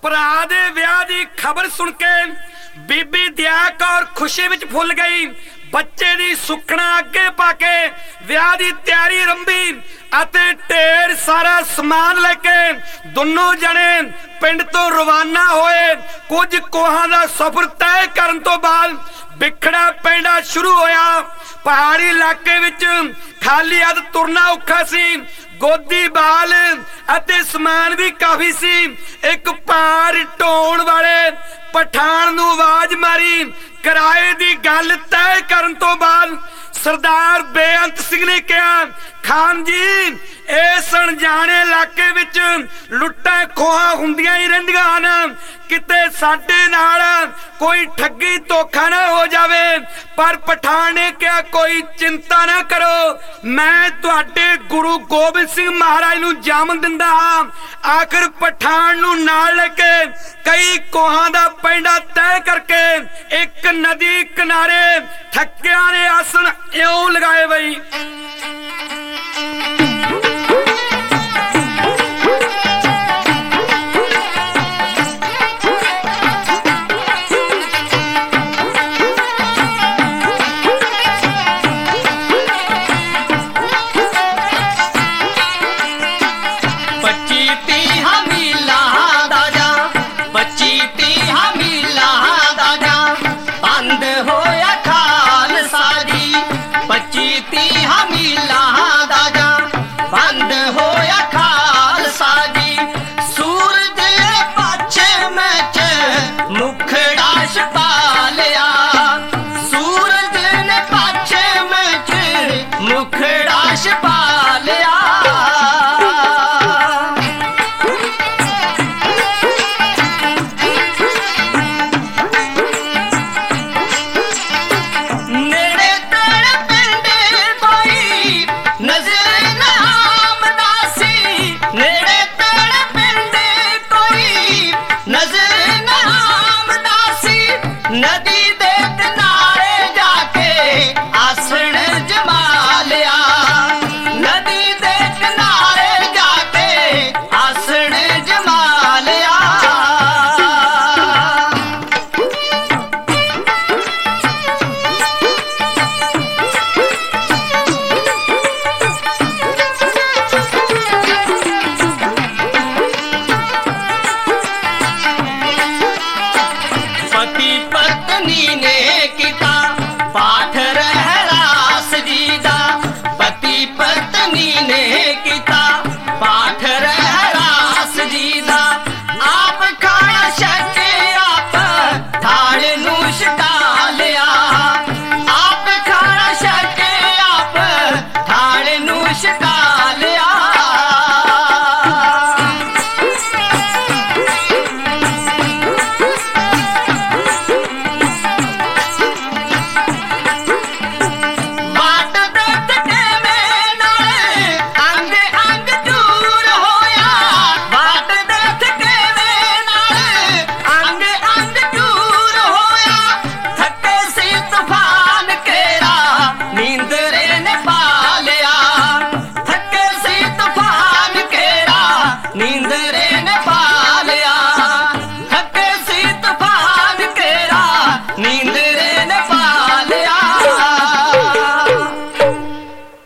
ਭਰਾ ਦੇ ਵਿਆਹ ਦੀ ਖਬਰ ਸੁਣ ਕੇ ਬੀਬੀ ਦਇਆ ਕੌਰ ਖੁਸ਼ੀ ਵਿੱਚ ਫੁੱਲ ਗਈ। ਬੱਚੇ ਦੀ ਸੁੱਖਣਾ ਅੱਗੇ ਪਾ ਕੇ ਵਿਆਹ ਦੀ ਤਿਆਰੀ ਆਰੰਭੀ ਅਤੇ ਢੇਰ ਸਾਰਾ ਸਮਾਨ ਲੈ ਕੇ ਦੋਨੋਂ ਜਣੇ ਪਿੰਡ ਤੋਂ ਰਵਾਨਾ ਹੋਏ। ਕੁਝ ਕੋਹਾਂ ਦਾ ਸਫ਼ਰ ਤੈਅ ਕਰਨ ਤੋਂ ਬਾਅਦ ਵਿਖੜਾ ਪੈਣਾ ਸ਼ੁਰੂ ਹੋਇਆ। ਪਹਾੜੀ ਇਲਾਕੇ ਵਿੱਚ ਖਾਲੀ ਹੱਥ ਤੁਰਨਾ ਔਖਾ ਸੀ। ਗੋਦੀ ਬਾਲ ਅਤੇ ਸਮਾਨ ਵੀ ਕਾਫੀ ਸੀ। ਇੱਕ ਭਾਰ ਢੋਣ ਵਾਲੇ ਪਠਾਨ ਨੂੰ ਆਵਾਜ਼ ਮਾਰੀ। ਕਿਰਾਏ ਦੀ ਗੱਲ ਤੈਅ ਕਰਨ ਤੋਂ ਬਾਅਦ ਸਰਦਾਰ ਬੇਅੰਤ ਸਿੰਘ ਨੇ ਕਿਹਾ, ਖਾਨ ਜੀ ਇਸ ਅਣਜਾਣੇ ਇਲਾਕੇ ਵਿੱਚ ਲੁੱਟਾਂ ਖੋਹਾਂ ਹੁੰਦੀਆਂ ਹੀ ਰਹਿੰਦੀਆਂ ਹਨ। ਕਿਤੇ ਸਾਡੇ ਨਾਲ ਕੋਈ ਠੱਗੀ ਧੋਖਾ ਨਾ ਹੋ ਜਾਵੇ। ਪਰ ਪਠਾਨ ਨੇ ਕਿਹਾ, ਕੋਈ ਚਿੰਤਾ ਨਾ ਕਰੋ, ਮੈਂ ਤੁਹਾਡੇ ਗੁਰੂ ਗੋਬਿੰਦ ਸਿੰਘ ਮਹਾਰਾਜ ਨੂੰ ਜਾਮਨ ਦਿੰਦਾ ਹਾਂ। ਆਖਰ ਪਠਾਨ ਨੂੰ ਨਾਲ ਲੈ ਕੇ ਕਈ ਕੋਹਾਂ ਦਾ ਪੈਂਡਾ ਤੈਅ ਕਰਕੇ ਇੱਕ ਨਦੀ ਕਿਨਾਰੇ ਠੱਗਿਆਂ ਨੇ ਆਸਣ ਇਉਂ ਲਗਾਏ ਬਈ। पाठ रहरास जी दा आप खाना